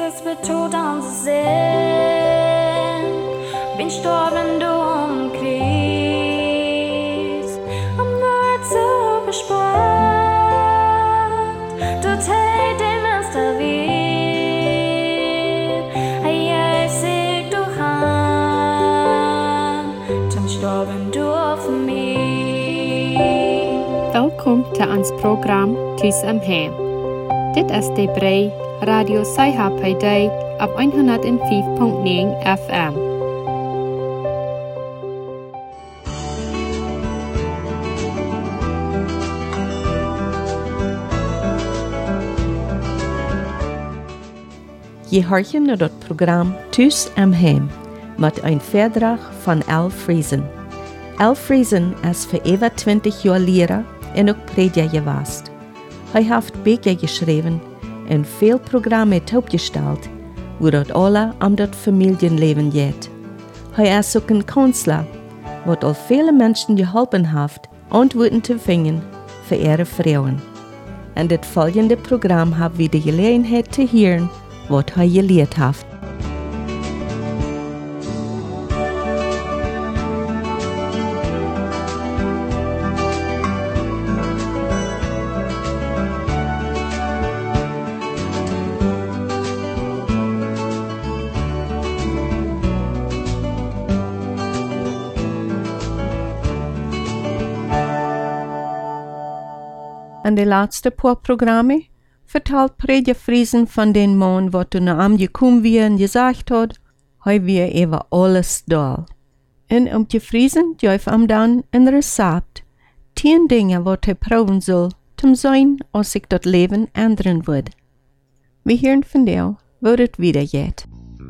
Jesus betont uns Sinn. Bin storben du umkreis, wird so bespannt. Du tät dem Meister wie, ich sieg du han, zum storben du auf mich. Welkom til ons program Thuis am Heim. Dit is de brei Radio Saiha bij dig op 105.9 FM. Je hoort naar het programma Thuis am Heim met een verdrag van Al Friesen. Al Friesen is voor over 20 jaar leraar en ook prediker geweest. Hij heeft Bücher geschreven en veel programma's opgesteld, waar het alle om dat familienleven gaat. Hij is ook een counselor, wat al vele mensen geholpen heeft antwoorden te vinden voor ihre vrouwen. In dit volgende programma hebben we de gelegenheid te horen wat hij geleerd heeft. In de laatste paar programmen vertelt Prediger Friesen van den man wat toen naar hem gekomen wie en gezegd had, hij weer even alles dal. En om te Friesen geef hem dan een recept, 10 dingen wat hij proeven zal, om zijn als zich dat leven ändern wordt. We horen van jou wat het wieder gaat.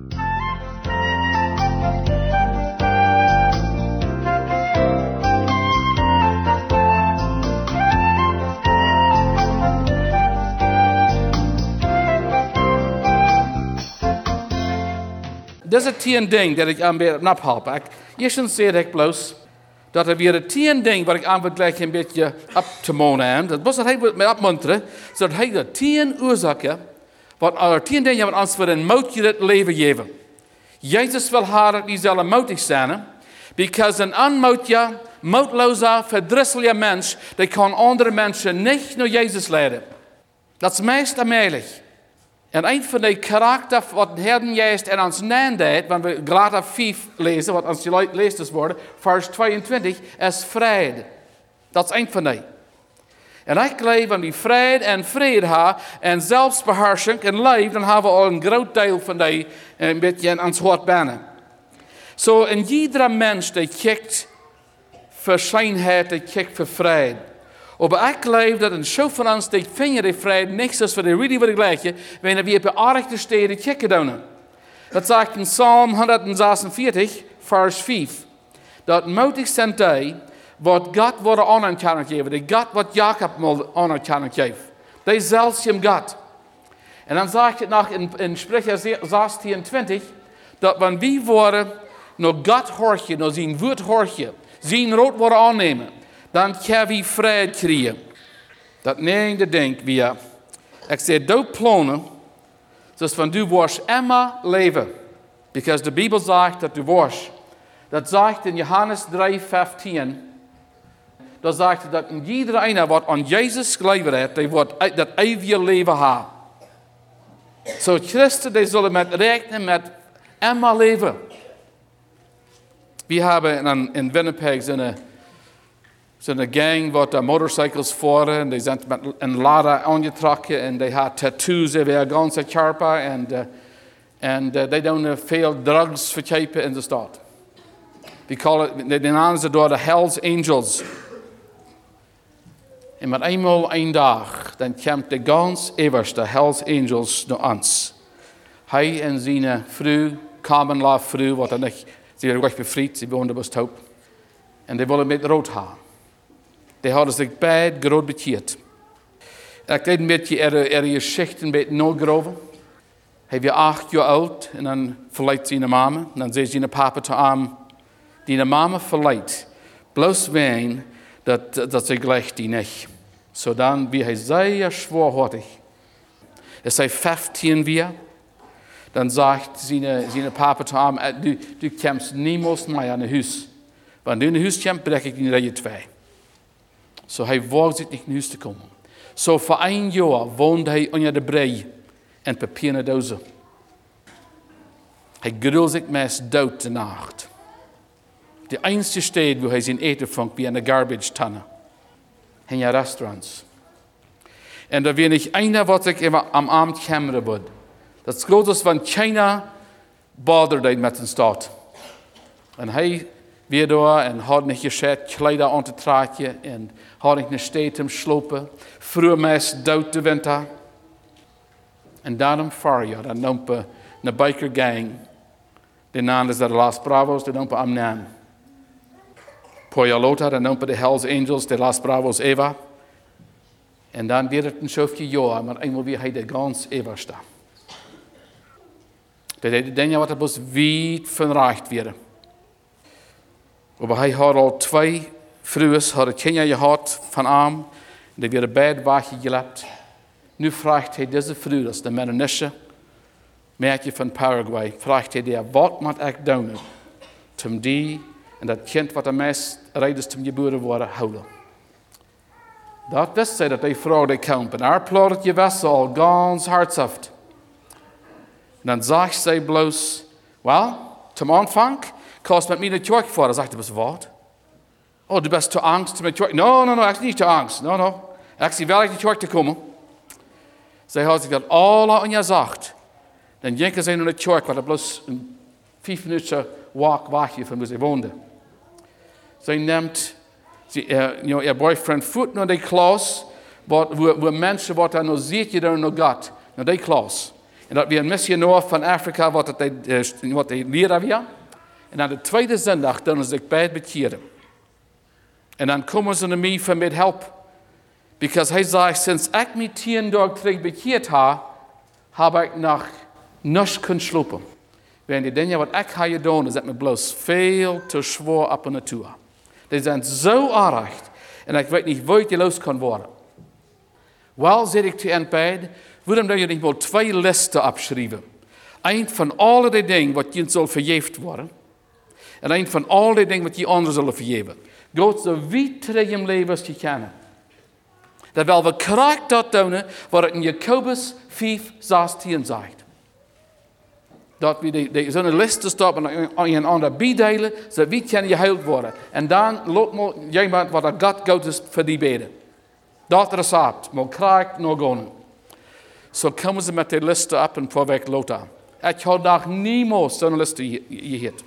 Dat is het 10 ding dat ik aan het ophelpen. Eerst zeg ik bloos dat er weer het 10 ding wat ik aan wil gelijk een beetje op te monen. Dat was dat hij me opmunteren, zodat hij de 10 oorzaken, wat er 10 dingen wat ons voor een moutje het leven geven. Jezus wil haar dat die zullen moutig zijn, because een onmoutje, moutloze, verdrisselijke mens, die kan andere mensen niet naar Jezus leiden. Dat is meest amelig. En een van de karakter wat de Heer juist in ons nadeed, wanneer we Galater 5 lezen, wat ons leest is worden, vers 22, is vrede. Dat is een van die. En ik geloof, wanneer we vrede en vrede hebben, en zelfsbeheersing en leven, dan hebben we al een groot deel van die een beetje in ons hart binnen. Zo, in iedere mens die kijkt voor schijnheid, die kijkt voor vrede. Maar ik geloof dat een show van ons die vinger die vrede niks is voor de really wat gleiche, wanneer we op de aardige steden kijken doen. Dat zegt in Psalm 146, vers 5. Dat moedig zijn die, wat God wordt anerkennen geven, die God wat Jacob anerkennen geeft. Die zelfs hem God. En dan zegt het nog in Sprecher 16:20, dat wanneer we worden naar God hoortje, naar zijn woord hoortje, zijn rood worden aannemen, dan kan we vrede krijgen. Dat negende ding weer. Ik zeg, doe plannen, zoals van du wordt immer leven. Because de Bijbel zegt dat du wordt. Dat zegt in Johannes 3:15. Dat zegt dat iedereen wat aan Jezus geloven heeft, die wordt dat eeuwige leven hebben. Zo Christen, die zullen met rekenen met immer leven. We hebben in Winnipeg zo'n gang wat de motorcycles voeren en die zijn met een lader aangetrokken en die hebben tattoos over hun ganse körper en die doen veel drugs verkopen in de stad. Die namen ze door de Hells Angels. En met eenmaal een dag, dan komt de gans everste Hells Angels naar ons. Hij en zijn vrouw, common law vrouw, wat er niet, ze werden recht bevrijd, ze woonden bij Hoop. En die willen met rood gaan. Die hadden zich bij groot bekeerd. En ik deed een beetje je geschichte een beetje nageroven. Hij was 8 jaar oud en dan verleidt zijn mama. En dan zei zijn papa te hem, die mama verleidt, bloos wijn dat ze gleich die niet. Zo dan wie hij zeer zwaarhartig. Is hij 15 weer. dann sagt seine Papa zu ihm, du kommst niemals mehr an ein Haus. Wenn du in ein Haus kommst, breche ich die Reihe 2. So er wagt sich nicht in ein Haus zu kommen. So für ein Jahr woonde er unter der Brei in papieren Dose. Er gruwt sich meest dood de nacht. De einzige Stelle, wo er zijn eten vond, wie in de garbage-tanne. In je restaurants. En da weer niet einer, wat ik immer am Abend kämmeren würde. Das groot is van China botherde met zijn staat. En hij weer daar en had niet geschet, kleider aan te traatje en had niet een steed om slopen. Vroeger meest dood de winter. En daarom voorjaar, dan noemen een biker gang. De naam is de Las Bravos, de noemen am naam. Poyalota, dan noemen de Hells Angels, de Las Bravos Eva. En dan weer het een schofje jaar, maar eenmaal weer hij de gans Eva staan. Dat is de dingen wat er best wijd van reicht werden. Maar hij had al 2 vrouwen, had een kindje gehad van hem, die weer beide wagen gelebt. Nu vraagt hij deze vrouw, dat is de Mennonische meisje van Paraguay, vraagt hij die, wat moet ik doen, om die en dat kind wat de meest reed is te geboren worden, houden. Dat wist zij dat die vrouw die kwam, en haar plaat je wist al ganz hartzacht. En dan zegt zij bloos, wel, zum Anfang, kost met mij de kerk voor. Dan zegt hij, wat? Oh, du bist te angst met kerk? No, ik ben niet te angst. No. Ik zie wel in de kerk te komen. Zij had zich dat alle aan je zegt. Dan denken zij naar de kerk, waar er bloos een 5 minuten walk weg van waar ze woonde. Zij neemt je boyfriend voet naar die klas, waar mensen wat dan nog ziet je daar nog gaat, naar die klas. En dat weer een missionair van Afrika, wat hij leren weer. En aan de tweede zondag doen ze zich beide bekeren. En dan komen ze naar mij voor met help. Because hij zegt, sinds ik me 10 dagen terug bekeerd heb ik nog niets kunnen slopen. Want die dingen wat ik ga doen, is dat me bloos veel te zwaar op de natuur. Die zijn zo erg. En ik weet niet waar je los kan worden. Wel, zeg ik te een beide, waarom je niet wel 2 listen opschrijven? Eén van alle die dingen wat je zal vergeefd worden. En een van alle die dingen wat je anderen zullen vergeven. Gaat zo wijd terug in leven als je kan. Dat wel we kracht dat doen, wat het in Jacobus 5:16 zegt. Dat we zo'n liste stoppen en een ander bijdelen, zodat wie kan geheeld worden. En dan loopt maar iemand wat er God is voor die beden. Dat recept, maar kracht nog gaan. Zo komen ze met die liste op en voor weg loten. Ik had nog niemals zo'n liste gehad.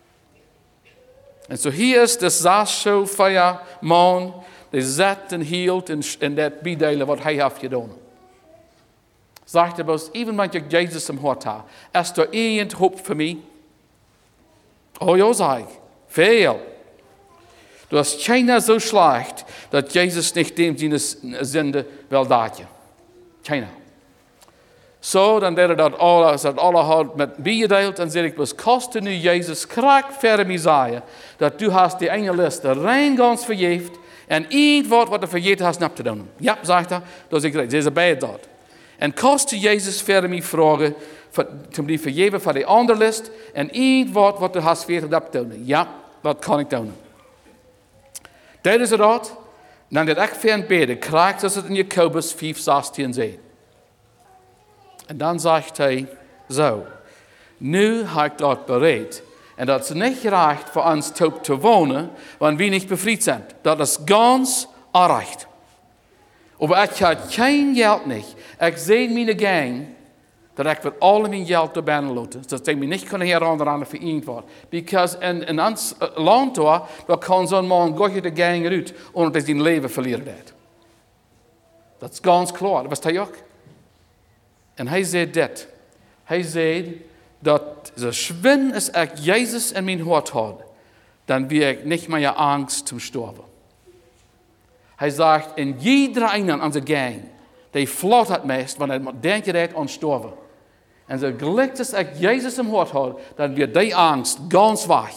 En zo hier is de 6 man die zet en hield en dat bijdelen wat hij heeft gedaan. Zegt hij bloos, even wanneer ik Jezus im hart heb, is er één hoop voor mij? Oh ja, zeg ik, veel. Du hast China zo slecht, dat Jezus niet dem zijn zinde wel daadje. China. Zo, dan deed hij dat alle had met bijgedeeld en zei ik, was kost nu Jezus kracht voor mij zeggen, dat du hast die ene liste rein ganz vergeeft en iets wat er vergeten hast niet te doen. Ja, zegt hij, dat is ik recht, ze is bij dat. En kost Jezus voor mij vragen, om die vergeven van die andere list, en iets wat er hast vergeten te doen. Ja, dat kan ik doen. Dat is het dat. Dan dat ik voor een beden krijgt, als het in Jacobus 5:16 zegt. En dan zegt hij zo, nu heb ik dat bereid. En dat is niet recht voor ons te wonen, wanneer we niet bevrijd zijn. Dat is ganz recht. Maar ik heb geen geld niet. Ik zie mijn gang dat ik met al mijn geld te binnen laten. Dat ik me niet kunnen heranderen voor één wordt. Because in ons land daar kan zo'n man gooien de gang eruit, omdat hij zijn leven verlieren heeft. Dat is ganz klaar. Dat was hij ook. En hij zei dit. Hij zei dat zo schwin als ik Jezus in mijn hart had, dan wil ik niet meer angst zum sterven. Hij zegt, in iedereen aan zijn gang, die vlot het meest, want hij denkt je aan sterven. En zo gelukt als ik Jezus in hart had, dan wordt die angst ganz weg.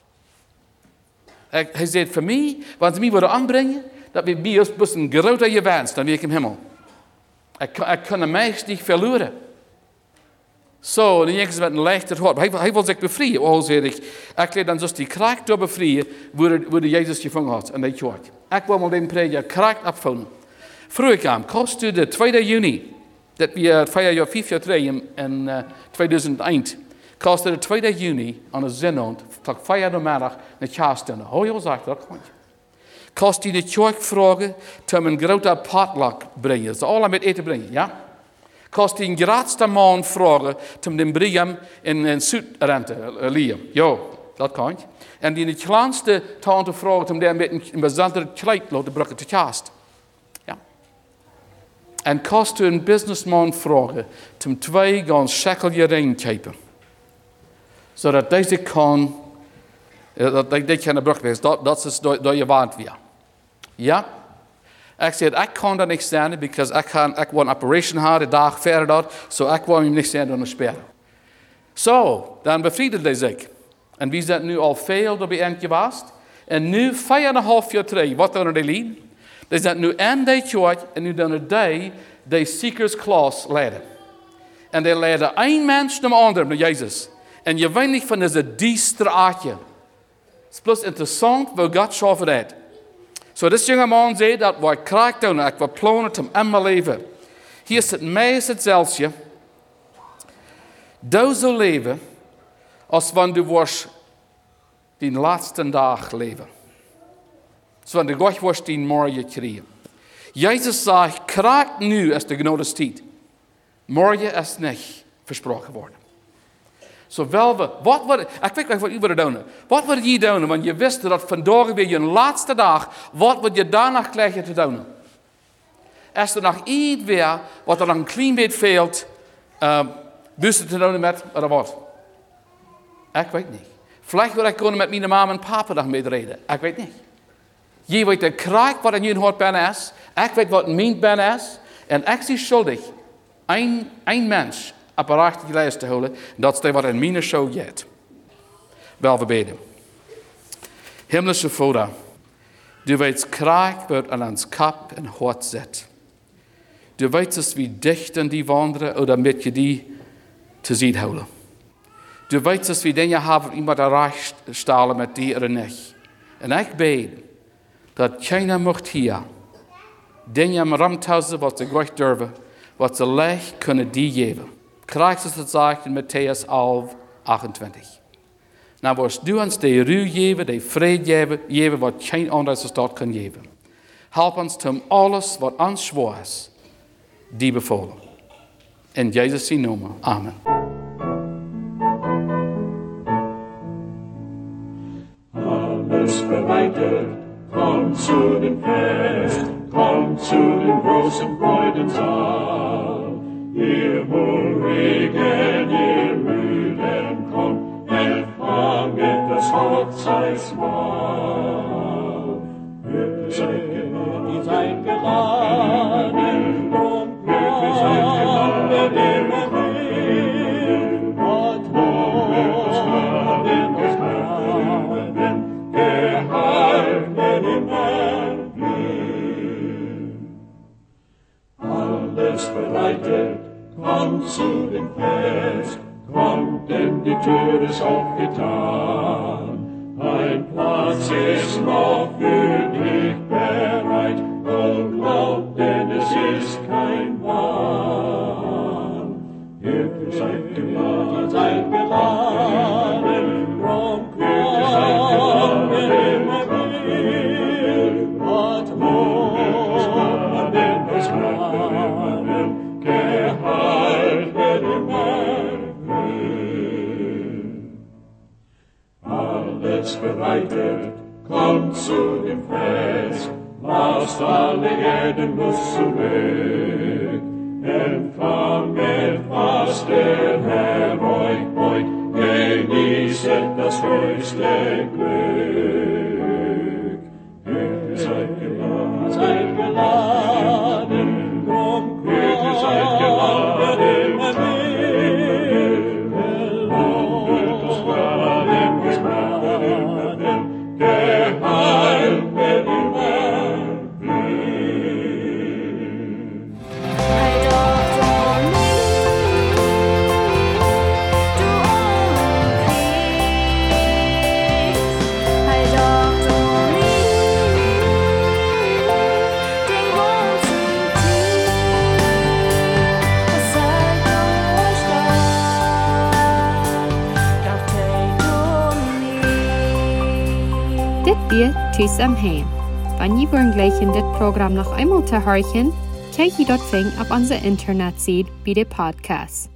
Hij zegt, voor mij, wanneer ze mij willen aanbrengen, dat we bij ons een groter gewens, dan weer ik in hemel. Ik kan de meest niet verloren. Zo, dan denk ze met een lichter hart. Hij wil zich bevrijden. Oh, zeg ik leer dan dus die kracht door bevrijden, waar de Jezus gevangen had. En dat joh. Ik wil met een prediker kracht opvangen. Vroeg kwam, kost u de 2 juni, dat we 5 jaar 3 in 2001, kostte de 2 juni aan de zinond, tot 5 uur middag, naar Charleston. Hoe je zegt dat? Kost die de kerk vragen, om een grote potluck brengen. Ze allemaal met eten brengen, ja? Kost die een grootste man vragen, om den briem in Zuid-Rente liegen. Ja, dat kan. En die de kleinste tante vragen, om daar met een bijzonder kleid te brengen te Charleston. En kost u een businessman vragen om 2 gaan shekelje ring kopen. Zodat deze kan, dat dit kan gebruikt worden. Dat is door je waard weer. Ja? Ik zei, ik kan dat niet staan, want ik wil een operation hebben, de dag verder dat, zo ik wil hem niet staan door een sperren. Zo, dan bevrijdde zich. En wie zijn nu al veel door bij geweest? En nu 4,5 jaar terug, wat doen die lieden? Die zijn nu in de kerk en nu doen de seekers class leiden. En die leiden een mens naar de ander, naar Jezus. En je weet niet van deze straatje. Het is plus interessant wat God schaffen heeft. Zo, deze jonge man zei dat wij kracht doen, ik wil plannen om in mijn leven. Hier is het meest hetzelfde. Du zou leven als wanneer du was die laatste dag leven. Zo de God was die morgen krijgen. Jezus zei, kracht nu is de genade tijd. Morgen is niet versproken worden. Zo wel we, ik weet wat u wilde doen. Wat wil je doen, want je wist dat vandaag weer je laatste dag, wat wil je daarna krijgen te doen? Is er nog iets weer, wat er nog een klein beetje veelt, buiten te doen met, of wat? Ik weet niet. Vielleicht wil ik gewoon met mijn mama en papa nog mee reden. Ik weet niet. Je weet de kracht wat in je hart ben is. Ik weet wat mijn ben is. En ik zie schuldig een mens op een rechtige lijst te houden. Dat is wat in mijn show gaat. Wel, we bidden. Himmlische Vader, du weet kracht wat aan ons kap en hart zit. Du weet dus wie dicht in die wandelen, oder met je die te zien houden. Du weet dus wie dingen hebben iemand erreicht stalen met die er niet. En ik bid dat keiner mocht hier dingen am ramthuizen wat ze graag durven, wat ze leicht kunnen die geven. Christus het zegt in Matthäus 11, 28. Nou, was du ons de ruw geven, de vrede geven, wat geen andere stad kan geven. Help ons om alles wat ons zwaar is, die bevolen. In Jezus' naam, amen. Alles bereitet, komm zu dem Fest, komm zu dem großen Freudensaal. Ihr Hungrigen, ihr Müden, kommt, empfanget das Hochzeitsmahl. Glücklich seid geladen, und glücklich seid geladen, immer will, Gott wohnt in das Leben, gehalten im Erblick. Alles bereitet, kommt zu dem Fest, kommt, denn die Tür ist aufgetan. Ein Platz ist noch für dich bereit, und glaub, denn es ist kein Wahn. Glücklich seid geladen, drum glücklich seid geladen, immer will, Gott wohnt in das Leben, gehalten im Erblick. Alles bereitet, kommt zu dem Fest, lasst alle Erdenlust zurück. Empfanget, was der Herr euch beut, genießet das höchste Glück. Glücklich seid geladen, drum glücklich seid geladen, immer will, Lohn das Laden, gehalten im Erblick. Dit wir Tschüss am Heim. Wenn ihr wollen gleich in das Programm noch einmal zu hören, könnt ihr dort auf unserer Internetseite bei den Podcasts.